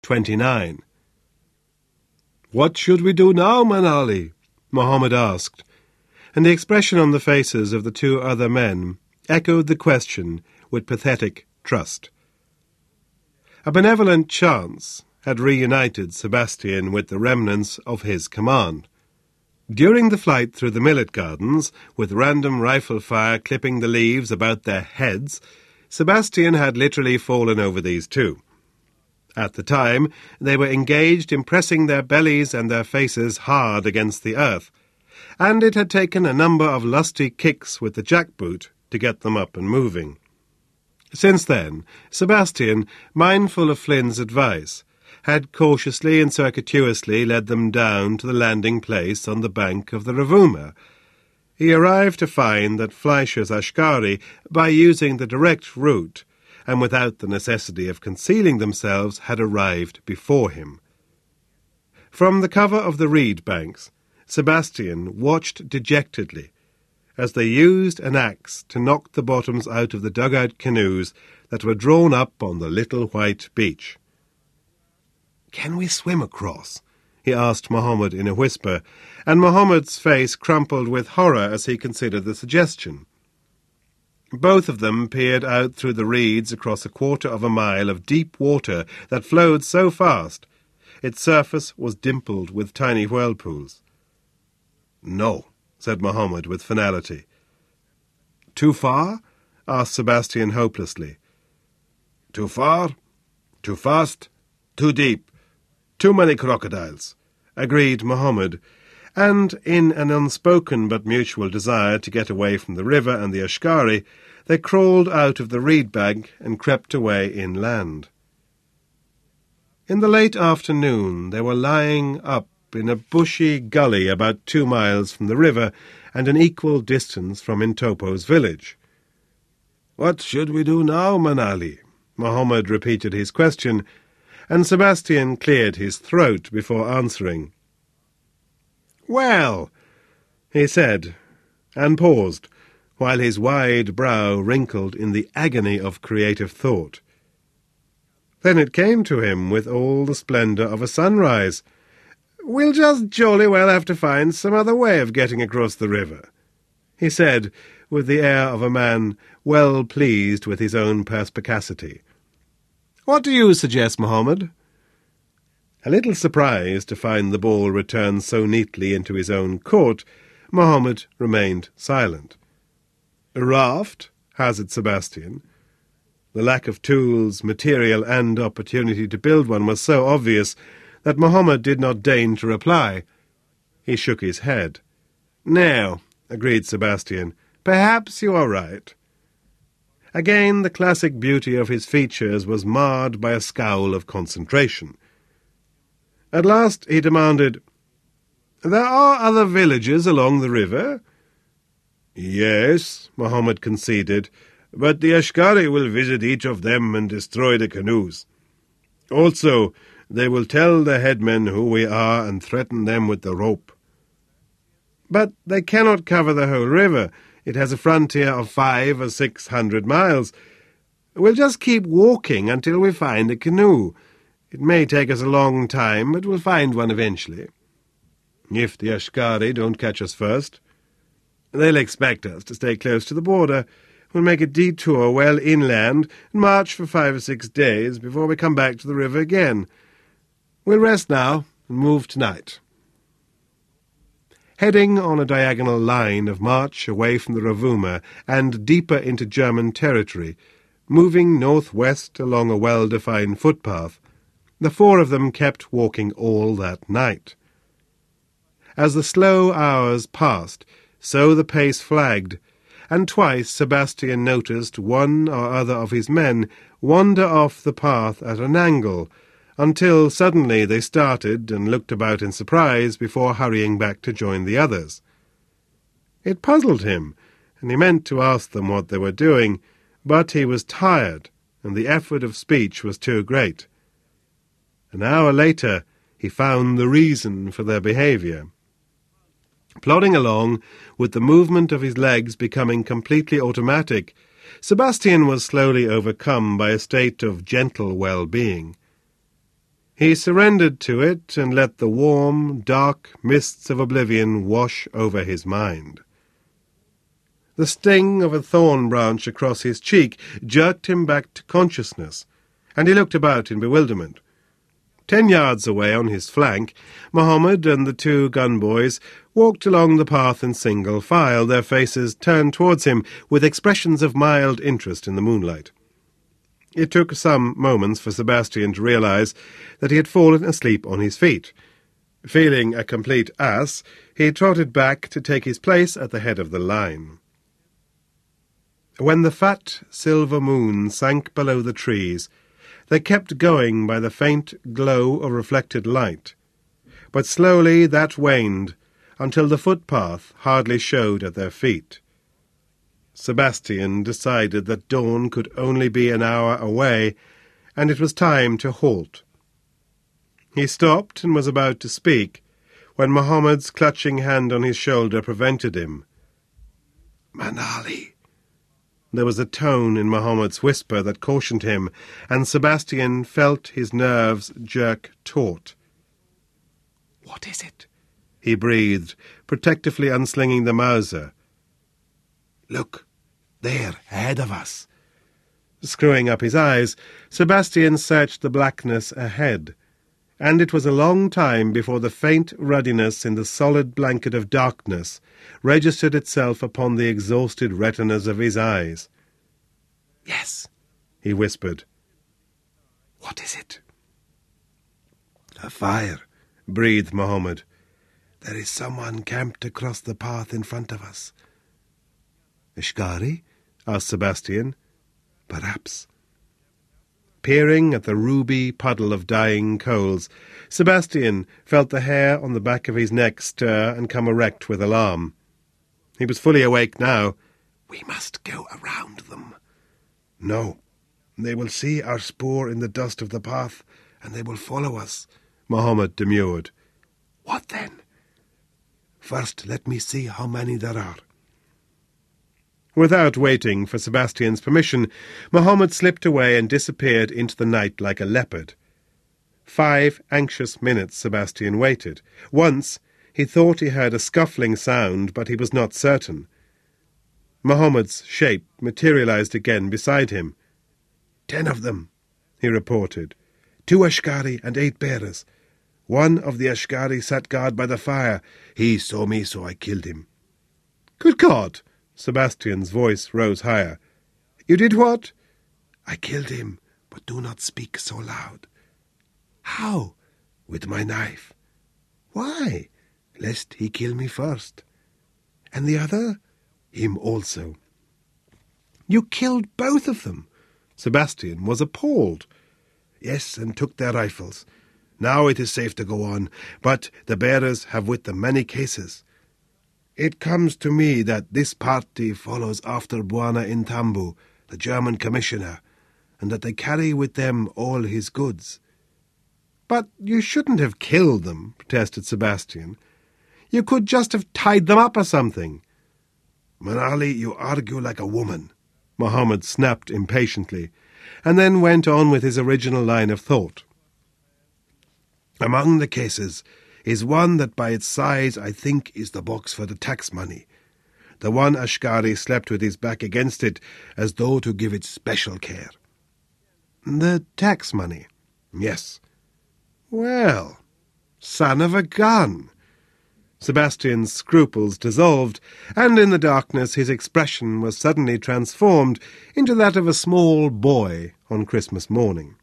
29. "What should we do now, Manali?" Mohammed asked, and the expression on the faces of the two other men echoed the question with pathetic trust. A benevolent chance had reunited Sebastian with the remnants of his command. During the flight through the millet gardens, with random rifle fire clipping the leaves about their heads, Sebastian had literally fallen over these too. At the time, they were engaged in pressing their bellies and their faces hard against the earth, and it had taken a number of lusty kicks with the jackboot to get them up and moving. Since then, Sebastian, mindful of Flynn's advice, had cautiously and circuitously led them down to the landing place on the bank of the Rovuma. He arrived to find that Fleischer's Ashkari, by using the direct route, and without the necessity of concealing themselves, had arrived before him. From the cover of the reed banks, Sebastian watched dejectedly as they used an axe to knock the bottoms out of the dugout canoes that were drawn up on the little white beach. "Can we swim across?" he asked Mohammed in a whisper, and Mohammed's face crumpled with horror as he considered the suggestion. Both of them peered out through the reeds across a quarter of a mile of deep water that flowed so fast its surface was dimpled with tiny whirlpools. "No," said Mohammed with finality. "Too far?" asked Sebastian hopelessly. "Too far, too fast, too deep. Too many crocodiles," agreed Mohammed, and in an unspoken but mutual desire to get away from the river and the Ashkari, they crawled out of the reed bank and crept away inland. In the late afternoon they were lying up in a bushy gully about 2 miles from the river and an equal distance from Intopo's village. "What should we do now, Manali?" Mohammed repeated his question, and Sebastian cleared his throat before answering. "Well," he said, and paused, while his wide brow wrinkled in the agony of creative thought. Then it came to him with all the splendour of a sunrise. "We'll just jolly well have to find some other way of getting across the river," he said, with the air of a man well pleased with his own perspicacity. "What do you suggest, Mohammed?" A little surprised to find the ball return so neatly into his own court, Mohammed remained silent. "A raft?" hazarded Sebastian. The lack of tools, material, and opportunity to build one was so obvious that Mohammed did not deign to reply. He shook his head. "No," agreed Sebastian. "Perhaps you are right." Again the classic beauty of his features was marred by a scowl of concentration. At last he demanded, "There are other villages along the river?" "Yes," Mohammed conceded, "but the Ashkari will visit each of them and destroy the canoes. Also, they will tell the headmen who we are and threaten them with the rope." "But they cannot cover the whole river. It has a frontier of 500 or 600 miles. We'll just keep walking until we find a canoe. It may take us a long time, but we'll find one eventually. If the Ashkari don't catch us first. They'll expect us to stay close to the border. We'll make a detour well inland and march for 5 or 6 days before we come back to the river again. We'll rest now and move tonight." Heading on a diagonal line of march away from the Rovuma and deeper into German territory, moving northwest along a well-defined footpath, the 4 of them kept walking all that night. As the slow hours passed, so the pace flagged, and twice Sebastian noticed one or other of his men wander off the path at an angle, until suddenly they started and looked about in surprise before hurrying back to join the others. It puzzled him, and he meant to ask them what they were doing, but he was tired, and the effort of speech was too great. An hour later he found the reason for their behaviour. Plodding along, with the movement of his legs becoming completely automatic, Sebastian was slowly overcome by a state of gentle well-being. He surrendered to it and let the warm, dark mists of oblivion wash over his mind. The sting of a thorn branch across his cheek jerked him back to consciousness, and he looked about in bewilderment. 10 yards away on his flank, Mohammed and the 2 gun-boys walked along the path in single file, their faces turned towards him with expressions of mild interest in the moonlight. It took some moments for Sebastian to realize that he had fallen asleep on his feet. Feeling a complete ass, he trotted back to take his place at the head of the line. When the fat silver moon sank below the trees, they kept going by the faint glow of reflected light, but slowly that waned until the footpath hardly showed at their feet. Sebastian decided that dawn could only be an hour away, and it was time to halt. He stopped and was about to speak, when Mohammed's clutching hand on his shoulder prevented him. "Manali." There was a tone in Mohammed's whisper that cautioned him, and Sebastian felt his nerves jerk taut. "What is it?" he breathed, protectively unslinging the Mauser. "Look, there, ahead of us." Screwing up his eyes, Sebastian searched the blackness ahead, and it was a long time before the faint ruddiness in the solid blanket of darkness registered itself upon the exhausted retinas of his eyes. "Yes," he whispered. "What is it?" "A fire," breathed Mohammed. "There is someone camped across the path in front of us." "Ashkari?" asked Sebastian. "Perhaps." Peering at the ruby puddle of dying coals, Sebastian felt the hair on the back of his neck stir and come erect with alarm. He was fully awake now. "We must go around them." "No, they will see our spoor in the dust of the path, and they will follow us," Mohammed demurred. "What then?" "First, let me see how many there are." Without waiting for Sebastian's permission, Mohammed slipped away and disappeared into the night like a leopard. 5 anxious minutes Sebastian waited. Once he thought he heard a scuffling sound, but he was not certain. Mohammed's shape materialized again beside him. 10 of them, he reported. 2 Ashkari and 8 bearers. One of the Ashkari sat guard by the fire. He saw me, so I killed him. "Good God!" Sebastian's voice rose higher. "You did what?" "I killed him, but do not speak so loud." "How?" "With my knife." "Why?" "Lest he kill me first." "And the other?" "Him also." "You killed both of them?" Sebastian was appalled. "Yes, and took their rifles. Now it is safe to go on, but the bearers have with them many cases. It comes to me that this party follows after Bwana Intambu, the German commissioner, and that they carry with them all his goods." "But you shouldn't have killed them," protested Sebastian. "You could just have tied them up or something." "Manali, you argue like a woman," Mohammed snapped impatiently, and then went on with his original line of thought. "Among the cases is one that by its size I think is the box for the tax money. The one Ashkari slept with his back against it, as though to give it special care." "The tax money?" "Yes." "Well, son of a gun." Sebastian's scruples dissolved, and in the darkness his expression was suddenly transformed into that of a small boy on Christmas morning.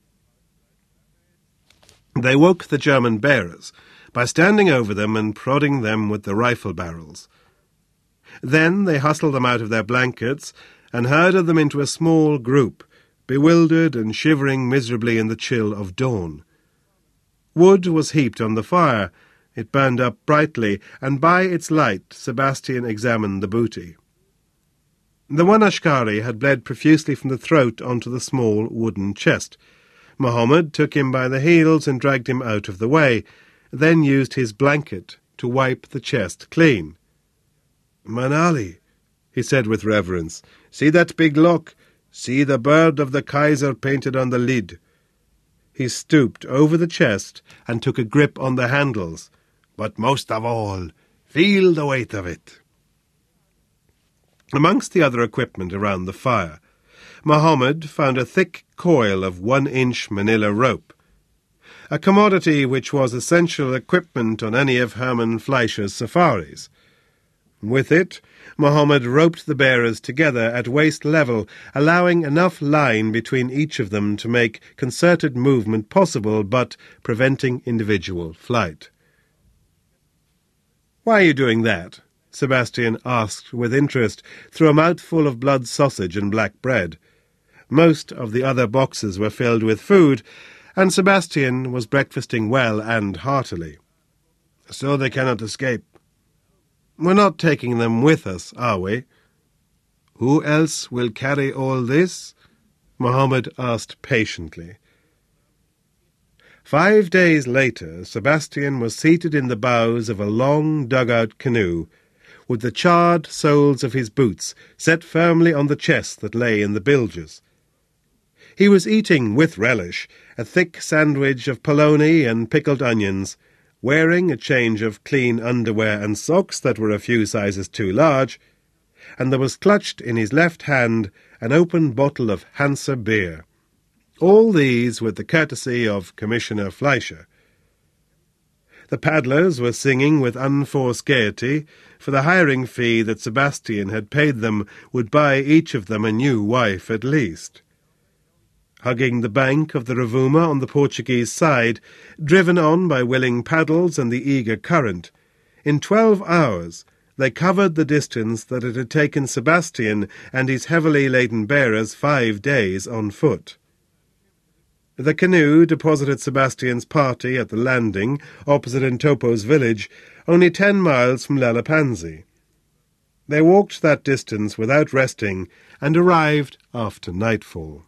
They woke the German bearers by standing over them and prodding them with the rifle barrels. Then they hustled them out of their blankets and herded them into a small group, bewildered and shivering miserably in the chill of dawn. Wood was heaped on the fire. It burned up brightly, and by its light Sebastian examined the booty. The one Ashkari had bled profusely from the throat onto the small wooden chest. Mohammed took him by the heels and dragged him out of the way, then used his blanket to wipe the chest clean. "Manali," he said with reverence, "see that big lock? See the bird of the Kaiser painted on the lid." He stooped over the chest and took a grip on the handles. "But most of all, feel the weight of it." Amongst the other equipment around the fire, Mohammed found a thick coil of 1-inch manila rope, a commodity which was essential equipment on any of Hermann Fleischer's safaris. With it, Mohammed roped the bearers together at waist level, allowing enough line between each of them to make concerted movement possible, but preventing individual flight. "Why are you doing that?" Sebastian asked with interest through a mouthful of blood sausage and black bread. Most of the other boxes were filled with food, and Sebastian was breakfasting well and heartily. "So they cannot escape." "We're not taking them with us, are we?" "Who else will carry all this?" Mohammed asked patiently. 5 days later, Sebastian was seated in the bows of a long dugout canoe, with the charred soles of his boots set firmly on the chest that lay in the bilges. He was eating, with relish, a thick sandwich of polony and pickled onions, wearing a change of clean underwear and socks that were a few sizes too large, and there was clutched in his left hand an open bottle of Hansa beer. All these with the courtesy of Commissioner Fleischer. The paddlers were singing with unforced gaiety, for the hiring fee that Sebastian had paid them would buy each of them a new wife at least. Hugging the bank of the Rovuma on the Portuguese side, driven on by willing paddles and the eager current, in 12 hours they covered the distance that it had taken Sebastian and his heavily laden bearers 5 days on foot. The canoe deposited Sebastian's party at the landing opposite Intopo's village, only 10 miles from Lalapanzi. They walked that distance without resting and arrived after nightfall.